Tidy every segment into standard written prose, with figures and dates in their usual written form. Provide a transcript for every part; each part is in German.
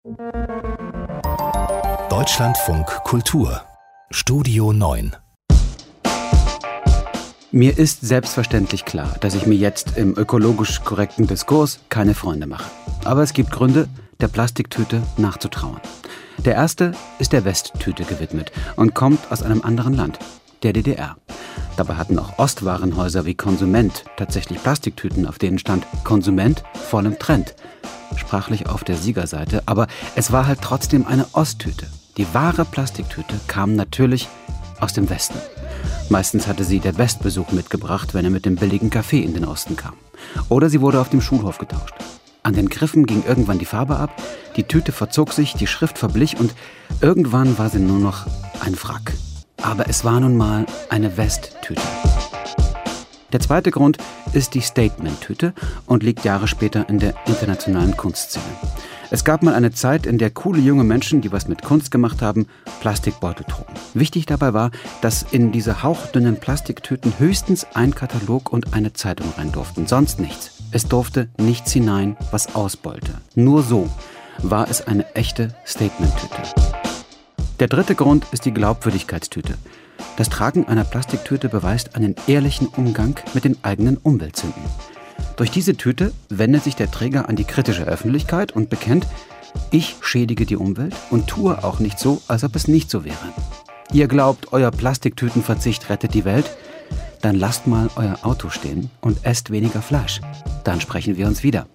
Deutschlandfunk Kultur Studio 9. Mir ist selbstverständlich klar, dass ich mir jetzt im ökologisch korrekten Diskurs keine Freunde mache. Aber es gibt Gründe, der Plastiktüte nachzutrauern. Der erste ist der Westtüte gewidmet und kommt aus einem anderen Land, der DDR. Dabei hatten auch Ostwarenhäuser wie Konsument tatsächlich Plastiktüten, auf denen stand Konsument voll im Trend. Sprachlich auf der Siegerseite, aber es war halt trotzdem eine Osttüte. Die wahre Plastiktüte kam natürlich aus dem Westen. Meistens hatte sie der Westbesuch mitgebracht, wenn er mit dem billigen Kaffee in den Osten kam. Oder sie wurde auf dem Schulhof getauscht. An den Griffen ging irgendwann die Farbe ab, die Tüte verzog sich, die Schrift verblich und irgendwann war sie nur noch ein Wrack. Aber es war nun mal eine Westtüte. Der zweite Grund ist die Statement-Tüte und liegt Jahre später in der internationalen Kunstszene. Es gab mal eine Zeit, in der coole junge Menschen, die was mit Kunst gemacht haben, Plastikbeutel trugen. Wichtig dabei war, dass in diese hauchdünnen Plastiktüten höchstens ein Katalog und eine Zeitung rein durften, sonst nichts. Es durfte nichts hinein, was ausbeulte. Nur so war es eine echte Statement-Tüte. Der dritte Grund ist die Glaubwürdigkeitstüte. Das Tragen einer Plastiktüte beweist einen ehrlichen Umgang mit den eigenen Umweltsünden. Durch diese Tüte wendet sich der Träger an die kritische Öffentlichkeit und bekennt, ich schädige die Umwelt und tue auch nicht so, als ob es nicht so wäre. Ihr glaubt, euer Plastiktütenverzicht rettet die Welt? Dann lasst mal euer Auto stehen und esst weniger Fleisch. Dann sprechen wir uns wieder.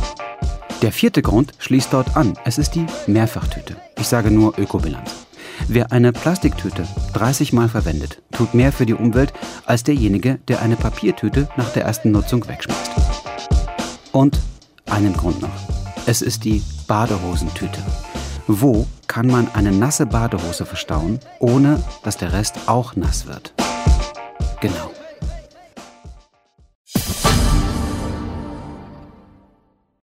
Der vierte Grund schließt dort an. Es ist die Mehrfachtüte. Ich sage nur Ökobilanz. Wer eine Plastiktüte 30 Mal verwendet, tut mehr für die Umwelt als derjenige, der eine Papiertüte nach der ersten Nutzung wegschmeißt. Und einen Grund noch. Es ist die Badehosentüte. Wo kann man eine nasse Badehose verstauen, ohne dass der Rest auch nass wird? Genau.